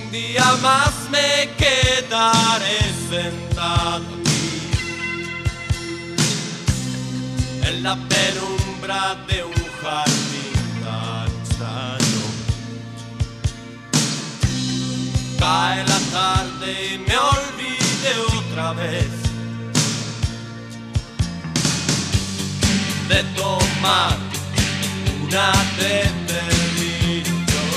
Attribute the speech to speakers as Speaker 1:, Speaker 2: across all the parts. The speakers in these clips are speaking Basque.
Speaker 1: día más me quedaré sentado aquí, en la penumbra de un jardín tan extraño. Cae la tarde y me olvidé otra vez de tomar una determinación,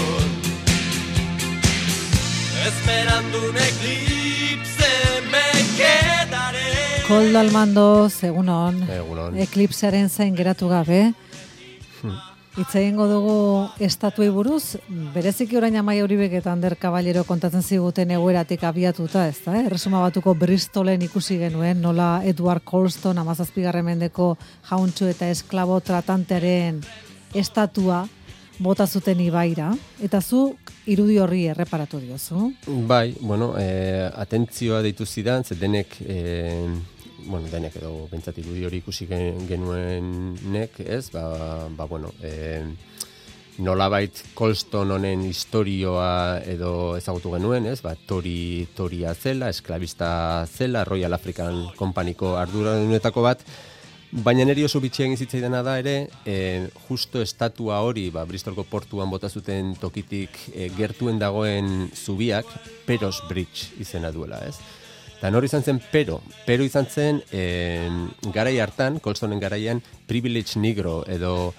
Speaker 1: esperando un eclipse me quedaré.
Speaker 2: Koldo Almandoz, egunon.
Speaker 3: Egunon.
Speaker 2: Eklipsearen zain geratu gabe. Hitz egingo dugu estatuei buruz, bereziki orain Amaia Uribek eta Ander Caballero kontatzen ziguten egoeratik abiatuta, ezta? Erresuma Batuko Bristolen ikusi genuen, nola Edward Colston 17. mendeko jauntxo eta esklabo tratantearen estatua bota zuten ibaira, eta zu irudi horri erreparatu diozu.
Speaker 3: Bai, bueno, atentzioa deitu zidan, ze denek denek edo bentsat irudi hori ikusi genuenek, ez? Bueno, nolabait Colston honen historioa edo ezagutu genuen, ez? Toria zela, esklabista zela, Royal African Companyko arduradunetako bat, baina neri oso bitxia egin zitzaidana da ere, justo estatua hori, Bristolko portuan bota zuten tokitik gertuen dagoen zubiak, Peros Bridge izena duela, ez? Eta nori izan zen Pero izan zen garai hartan, Colstonen garaian, privilege negro edo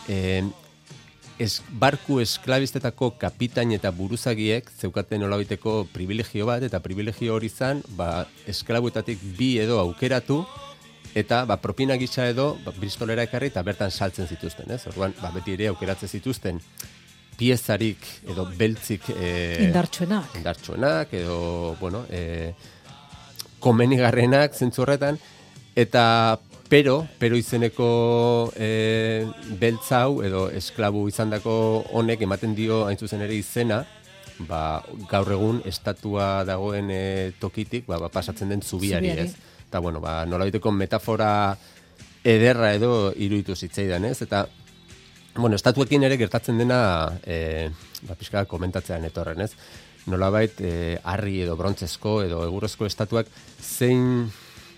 Speaker 3: barku esklabistetako kapitain eta buruzagiek zeukaten nolabaiteko privilegio bat, eta privilegio hori izan, esklabuetatik 2 edo aukeratu, eta propina gisa edo Bristolera ekarri eta bertan saltzen zituzten, ez? Orduan, beti ere aukeratzen zituzten piezarik edo beltzik indartsuenak edo, bueno, komenigarrenak zentzu horretan, eta pero izeneko beltza hau edo esklabu izandako honek ematen dio hain zuzen ere izena, gaur egun estatua dagoen tokitik pasatzen den zubiari, ez? Eta, bueno, nolabaiteko metafora ederra edo iruditu zitzaidan, ez? Eta, bueno, estatuekin ere gertatzen dena pixka komentatzean etorren, ez? Nolabait harri edo brontzezko edo egurrezko estatuak zein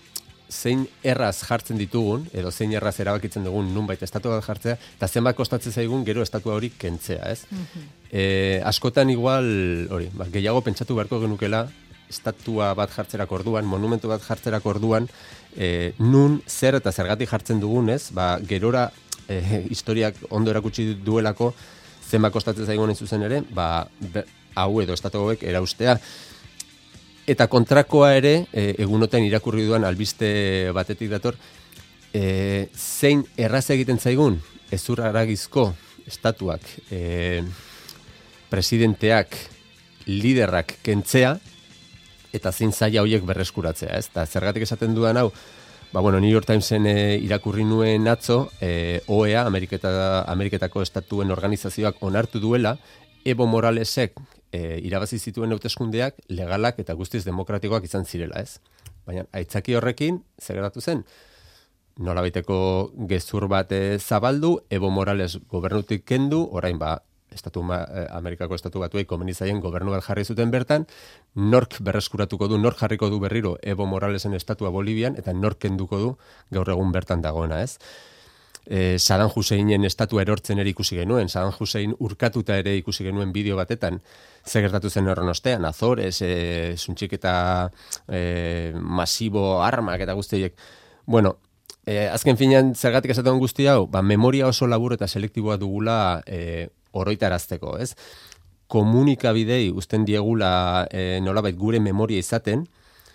Speaker 3: erraz jartzen ditugun, edo zein erraz erabakitzen dugun nunbait estatua bat jartzea, eta zenbat kostatzen zaigun gero estatua hori kentzea, ez? Askotan igual, hori, gehiago pentsatu beharko genukela, estatua bat jartzerak orduan, monumentu bat jartzerak orduan, nun zer eta zergatik jartzen dugun, ez? Gerora historiak ondo erakutsi duelako, zenbat kostatzen zaigun zuzen ere, hau edo estatu hauek eraustea. Eta kontrakoa ere, egunoten irakurri duan albiste batetik dator, zein erraz egiten zaigun, hezur haragizko estatuak, presidenteak, liderrak kentzea, eta zein zaila horiek berreskuratzea, ez? Eta zergatik esaten dudan hau, New York Timesen irakurri nuen atzo, OEA, Ameriketako estatuen organizazioak onartu duela, Evo Moralesek irabazi zituen hauteskundeak legalak eta guztiz demokratikoak izan zirela, ez? Baina aitzaki horrekin, zer gertatu zen? Nolabaiteko gezur bat zabaldu, Evo Morales gobernutik kendu, orain Amerikako estatu batuei komeni zaien gobernu bat jarri zuten bertan, nork berreskuratuko du, nork jarriko du berriro Evo Moralesen estatua Bolivian, eta nork kenduko du gaur egun bertan dagoena, ez? Saddam Husseinen estatua erortzen ere ikusi genuen, Saddam Hussein urkatuta ere ikusi genuen bideo batetan, zer gertatu zen horren ostean, Azores, zuntxik eta masibo armak eta guztiek. Bueno, azken finean zergatik esaten guzti hau, memoria oso labur eta selektiboa dugula oroitarazteko, ez? Komunikabidei uzten diegula nolabait gure memoria izaten,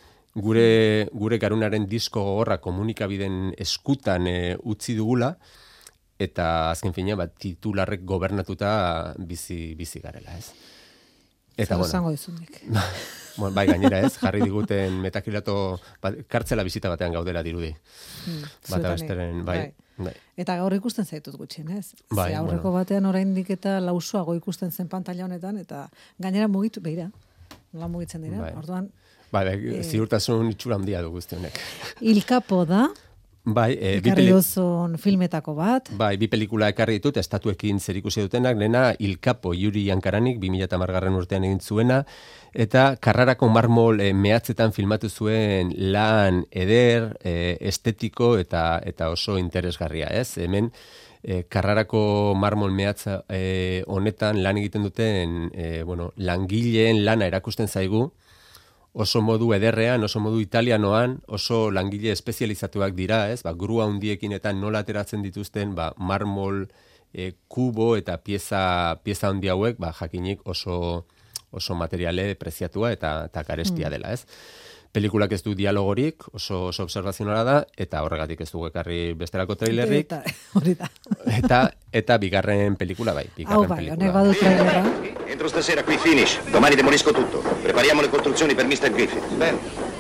Speaker 3: gure garunaren disko gogorra komunikabiden eskutan utzi dugula, eta azken fina, titularrek gobernatuta bizi garela, ez? Eta,
Speaker 2: zango dizunik.
Speaker 3: Bai, gainera, ez? Jarri diguten metakilato, kartzela bizita batean gaudela dirudi. Bata besteren, bai.
Speaker 2: Eta gaur ikusten zaitut gutxien, ez? Ze aurreko batean oraindik eta lausoago ikusten zen pantalla honetan, eta gainera mugitu, beira, nola mugitzen dira, orduan.
Speaker 3: Ziurtasun itxura handia du guzti honek.
Speaker 2: Ilkapo da,
Speaker 3: Bai,
Speaker 2: ekarri duzun filmetako bat.
Speaker 3: Bai, 2 pelikula ekarri ditut, estatuekin zerikusi dutenak, lehena Il Capo Yuri Yankaranik 2010 urtean egin zuena, eta Carrarako marmol mehatzetan filmatu zuen lan eder, estetiko eta oso interesgarria, ez? Hemen Carrarako marmol mehatza honetan lan egiten duten langileen lana erakusten zaigu, oso modu ederrean, oso modu italianoan, oso langile espezializatuak dira, ez? Grua hundiekin eta nola ateratzen dituzten, marmol, kubo eta pieza handi hauek, jakinik oso materiale preziatua eta karestia dela, ez? Pelikulak ez du dialogorik, oso observazionala da, eta horregatik ez dugu ekarri bestelako trailerrik. Eta bigarren pelikula, bai.
Speaker 2: Honek badu trailerra.
Speaker 4: Entro stasera qui finish. Domani demolisco tutto. Prepariamo le costruzioni per Mr. Griffith. Bene.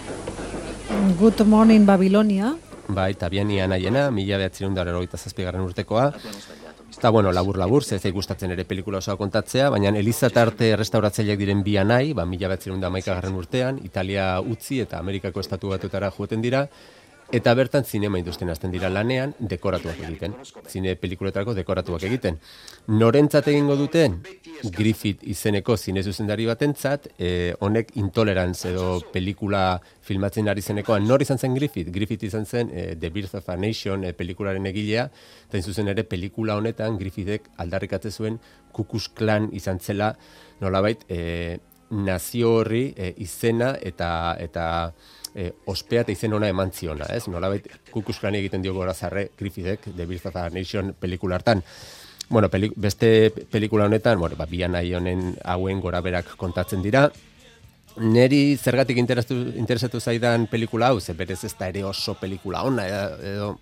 Speaker 2: Good Morning Babilonia.
Speaker 3: Bai, Tabiani Anaiena, 1987 urtekoa. Eta, labur, ez gustatzen ere pelikula osoa kontatzea, baina Elizatarte restauratzaileak diren bi anai, 1911 urtean, Italia utzi eta Amerikako Estatu Batuetara joeten dira, eta bertan zinema industrien hasten dira lanean dekoratuak egiten. Zine pelikuletarako dekoratuak egiten. Norentzat egingo duten? Griffith izeneko zine zuzendari batentzat, honek Intolerance edo pelikula filmatzen ari zenekoan. Nor izan zen Griffith? Griffith izan zen The Birth of a Nation pelikularen egilea, eta zuzen ere pelikula honetan Griffithek aldarrikatze zuen Ku Klux Klan izan zela, nolabait nazio horri izena eta ospea eta izen ona eman ziona, ez? Nolabait Ku Klux Klan egiten dio gorazarre Griffithek The Birth of a Nation pelikula hartan. Beste pelikula honetan, bi anai honen hauen goraberak kontatzen dira. Neri zergatik interesatu zaidan pelikula hau, ze berez ez da ere oso pelikula ona, edo,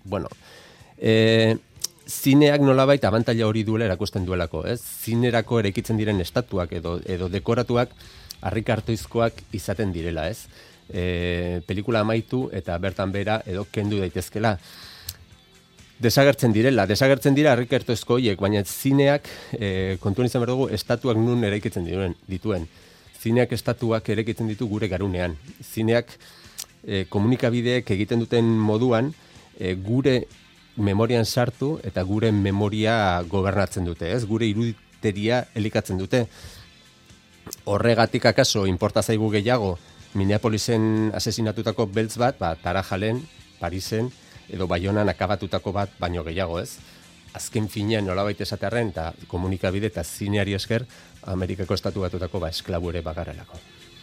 Speaker 3: zineak nolabait abantaila hori duela erakusten duelako, ez? Zinerako eraikitzen diren estatuak edo dekoratuak harrikartoizkoak izaten direla, ez? Pelikula amaitu eta bertan bera edo kendu daitezkela. Desagertzen dira harrikartoizko horiek, baina zineak kontuan izan behar dugu estatuak nun eraikitzen dituen. Zineak estatuak eraikitzen ditu gure garunean. Zineak komunikabideek egiten duten moduan gure memorian sartu eta gure memoria gobernatzen dute, ez? Gure iruditeria elikatzen dute. Horregatik akaso inporta zaigu gehiago Minneapolisen asesinatutako beltz bat, Tarajalen, Parisen edo Baionan akabatutako bat baino gehiago, ez? Azken finean nolabait esatearren eta komunikabide eta zineari esker Amerikako Estatu Batuetako esklabu ere bagarrelako.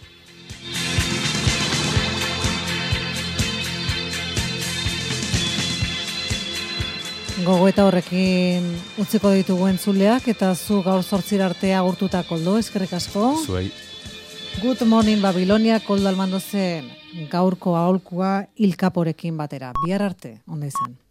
Speaker 2: Gogoeta horrekin utziko ditugu entzuleak eta zu gaur 8 arte agurtuta Koldo, eskerrik asko.
Speaker 3: Zuei.
Speaker 2: Good Morning Babilonia, Koldo Almandozen gaurko aholkua Il Caporekin batera. Bihar arte, ondo izan.